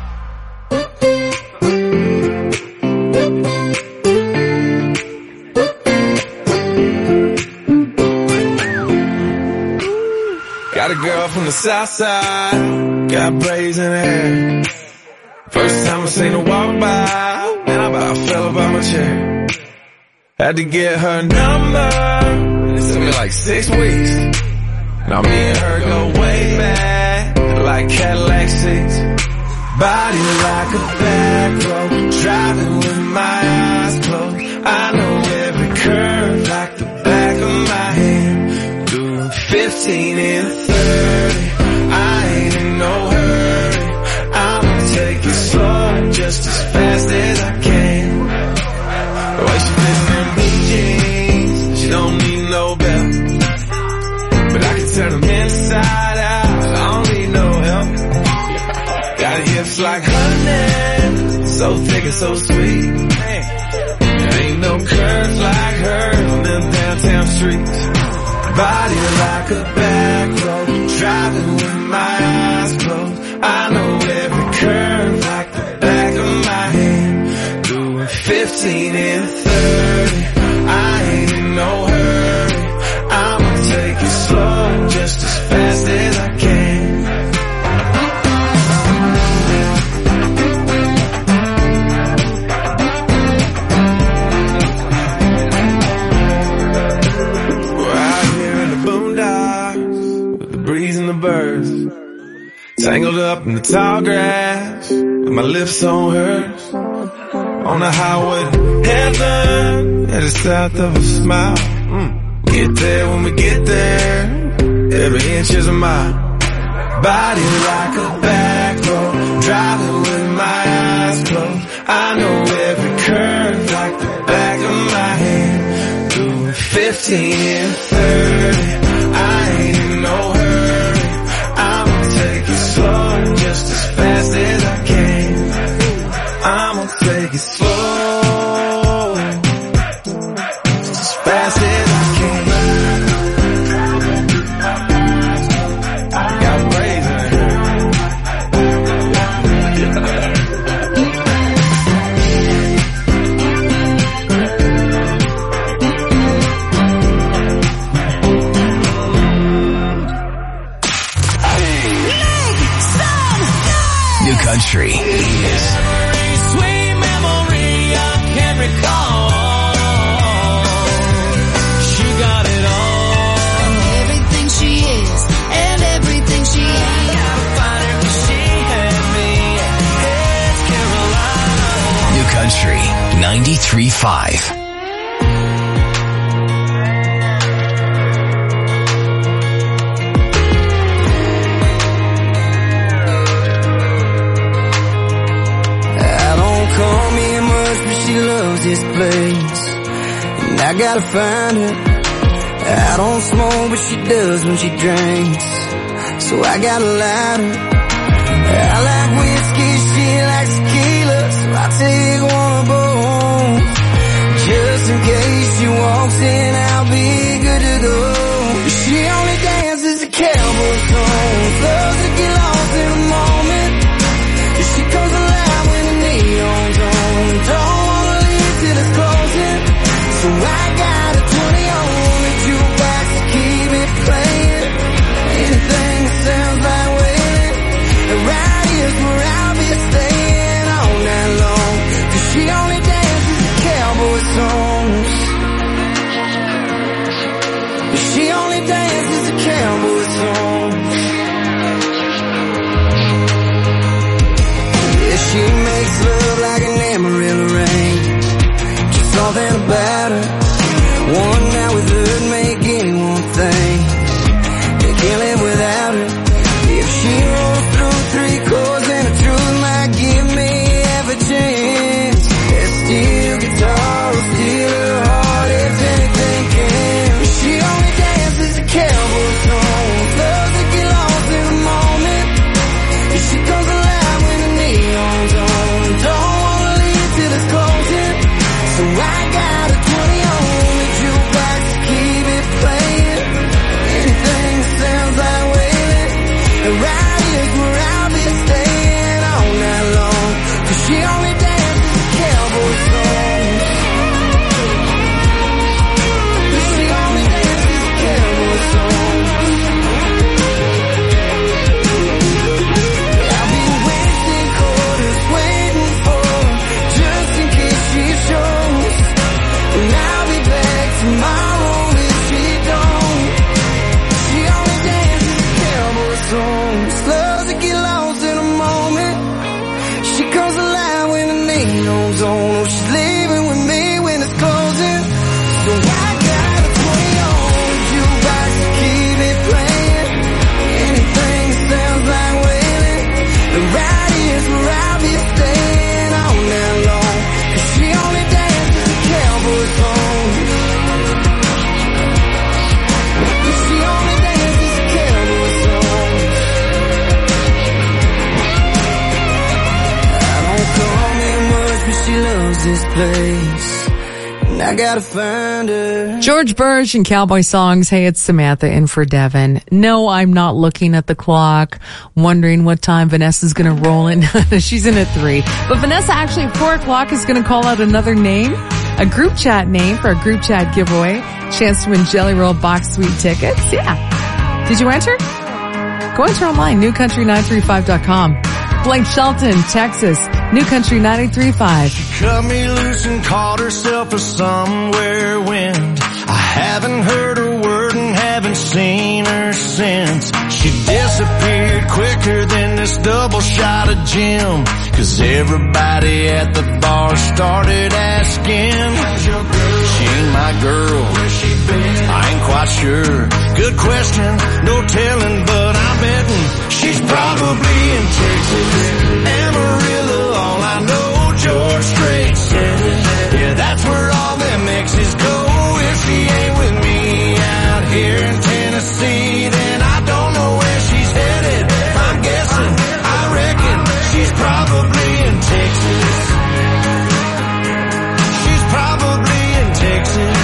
Got a girl from the south side, got braids in her hair. First time I seen her walk by, man, I about fell about my chair. Had to get her number, it took me like six weeks. Now me and her go way back, like Cadillac seats. Body like a back road, driving with my eyes closed. I know every curve like the back of my hand. Doing fifteen and thirty, I ain't in no hurry. I'ma take it slow, just as fast as I can. The way she fits in blue jeans, she don't need no belt. But I can turn them inside out, I don't need no help. Got hips like honey, so thick and so sweet. There ain't no curves like hers on them downtown streets. Body like a back road, driving with my eyes closed. I know every curve like the back of my hand. Doing fifteen and thirty, I ain't in no hurry. I'ma take it slow, just as fast as I can. Birds tangled up in the tall grass with my lips on hers on the highway to heaven, headed south of a smile. Mm. Get there when we get there, every inch is a mile. Body like a back road, driving with my eyes closed. I know every curve like the back of my hand. Doing fifteen and thirty, I ain't in no hurry. Take it slow, just as fast as I can. I'ma take it slow, just as fast as I can. Got braids in her. New Country is sweet memory I can't recall. She got it all, everything she is and everything she ain't. Gotta find her 'cause she had me. It's Carolina. New Country ninety-three point five. She loves this place, and I gotta find her. I don't smoke, but she does when she drinks, so I gotta light her. I like whiskey, she likes tequila, so I take one of both. Just in case she walks in, I'll be good to go. She only dances to cowboy songs, loves to get lost in a moment. She comes alive when the neon's on. Don't so I got a twenty on the jukebox to keep it playing. Anything that sounds like wailing. Right here's where I'll be staying all night long. 'Cause she only dances to cowboy songs. this place, and I gotta find her. George Burch and Cowboy Songs. Hey, it's Samantha in for Devin. No, I'm not looking at the clock, wondering what time Vanessa's going to roll in. She's in at three. But Vanessa actually at four o'clock is going to call out another name, a group chat name for a group chat giveaway. Chance to win Jelly Roll box suite tickets. Yeah. Did you enter? Go enter online, new country nine three five dot com. Blake Shelton, Texas, New Country ninety-three point five. Cut me loose and caught herself a somewhere wind. I haven't heard a word and haven't seen her since. She disappeared quicker than this double shot of gin. Cause everybody at the bar started asking, how's your girl? She ain't my girl. Where's she been? I ain't quite sure. Good question, no telling, but I'm betting she's probably in Texas. Amarillo, all I know, George Strait said it. Yeah, that's where all them exes go. If she ain't with me out here in Tennessee, then I don't know where she's headed. If I'm guessing, I reckon she's probably in Texas. She's probably in Texas.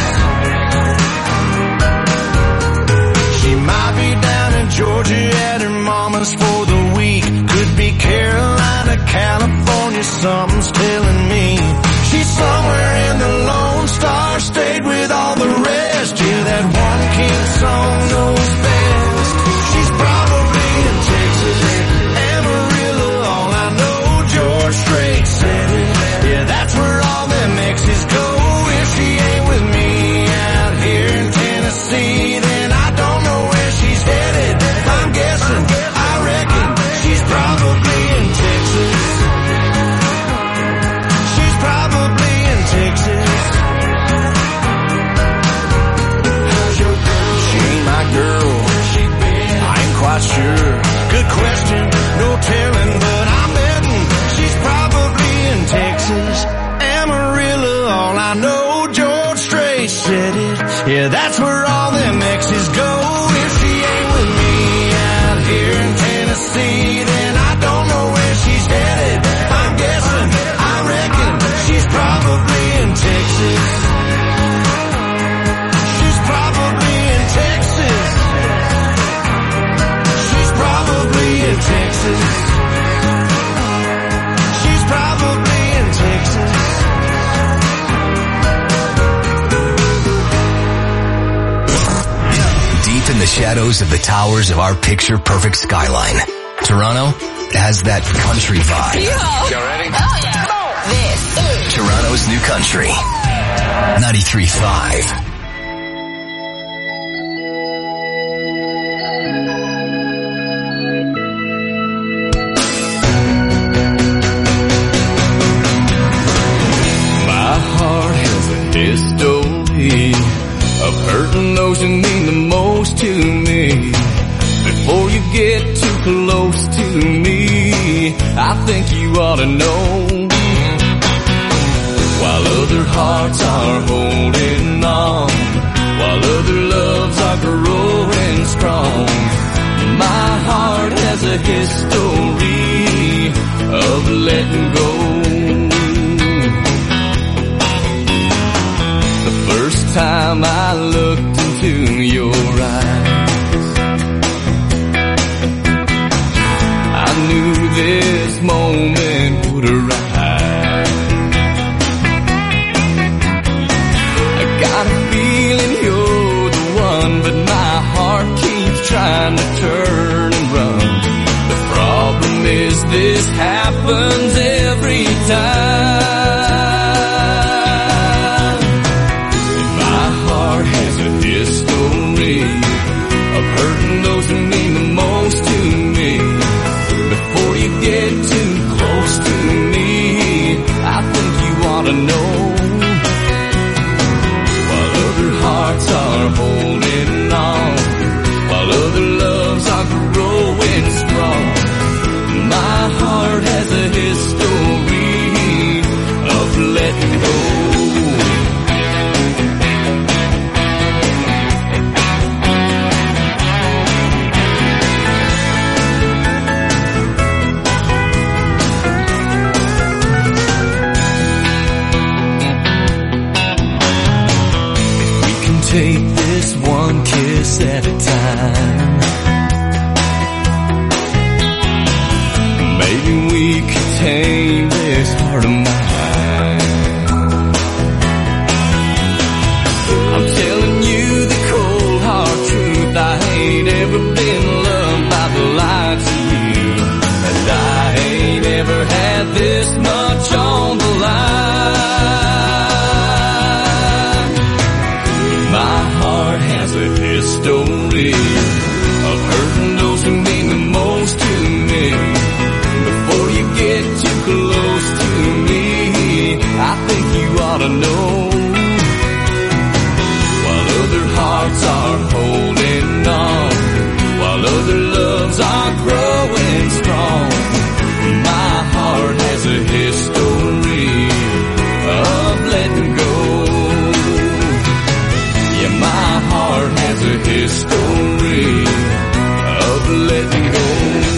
She might be down in Georgia at her mama's for the week. Could be Carolina, California, something's telling me. She's somewhere in the Lone Star State with all the rest. Yeah, that one king song knows best. She's probably in Texas. Amarillo, all I know, George Strait said it. Yeah, that's where all them exes go. If she ain't with me out here in Tennessee, then I don't know where she's headed. If I'm guessing, I reckon she's probably in Texas. She's probably in Texas. How's your girl? She ain't my girl. Where's she been? I ain't quite sure. Good question, no telling, but I'm betting she's probably in Texas. Amarillo, all I know, George Strait said it. Yeah, that's where all them exes go. If she ain't with me out here in Tennessee, then I don't know where she's headed. I'm guessing, I reckon she's probably in Texas. She's probably in Texas. She's probably in Texas. She's probably in Texas. Deep in the shadows of the towers of our picture-perfect skyline, Toronto has that country vibe. You ready? Oh, yeah. Come on. This is Toronto's New Country ninety-three point five. My heart has a history of hurting those who mean the most to me. Before you get too close to me, I think you ought to know. While other hearts are holding on, while other loves are growing strong, my heart has a history of letting go. The first time I looked into your eyes, I knew this moment would arrive. I got a feeling you're the one, but my heart keeps trying to turn and run. The problem is this happens every time. My heart has a history of hurting those who mean the most to me. Before you get too close to me, I think you ought to know. While other hearts are holding on, while other loves are growing strong, my heart has a history time. Maybe we could tame this heart of mine. I'm telling you the cold hard truth, I ain't ever been loved by the likes of you, and I ain't ever had this much on the line. My heart has a history of hurting those who mean the most to me. Before you get too close to me, I think you ought to know. While other hearts are holding on, while other loves are growing strong, my heart has a history of letting go. Yeah, my heart has a history of letting go.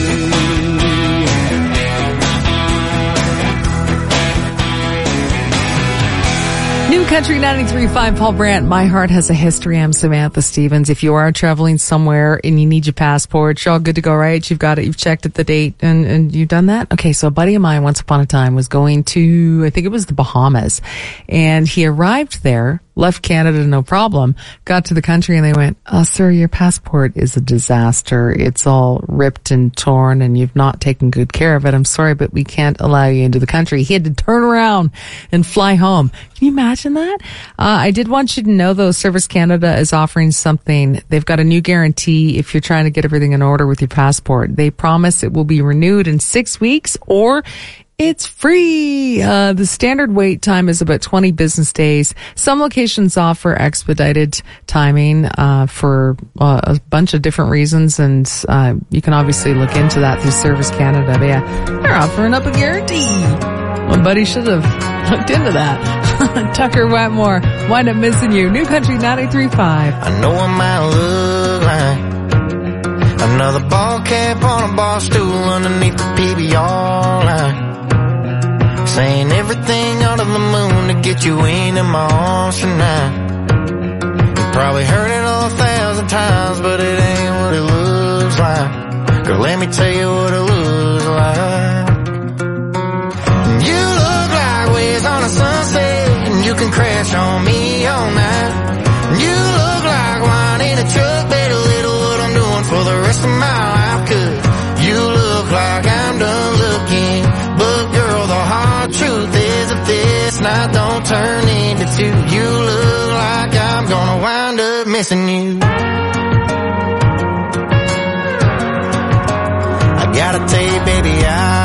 New Country ninety-three point five, Paul Brandt, My Heart Has a History. I'm Samantha Stevens. If you are traveling somewhere and you need your passport, you're all good to go, right? You've got it, you've checked at the date, and, and you've done that? Okay, so a buddy of mine once upon a time was going to, I think it was the Bahamas, and he arrived there, left Canada, no problem, got to the country, and they went, oh, sir, your passport is a disaster. It's all ripped and torn, and you've not taken good care of it. I'm sorry, but we can't allow you into the country. He had to turn around and fly home. Can you imagine that? Uh, I did want you to know, though, Service Canada is offering something. They've got a new guarantee if you're trying to get everything in order with your passport. They promise it will be renewed in six weeks or it's free. Uh, the standard wait time is about twenty business days. Some locations offer expedited timing, uh, for uh, a bunch of different reasons. And, uh, you can obviously look into that through Service Canada. But yeah, they're offering up a guarantee. My buddy should have looked into that. Tucker Wetmore, Wind Up Missing You. New Country ninety-three point five. I know I might look like another ball cap on a bar stool underneath the P B R line, saying everything under the moon to get you into my arms tonight. You probably heard it all a thousand times, but it ain't what it looks like. Girl, let me tell you what it looks like. You look like waves on a sunset, and you can crash on me all night. You look like wine in a truck, better little what I'm doing for the rest of my life. 'Cause you look like I'm done looking, but girl, the hard truth is if this night don't turn into two, you look like I'm gonna wind up missing you. I gotta tell you, baby, I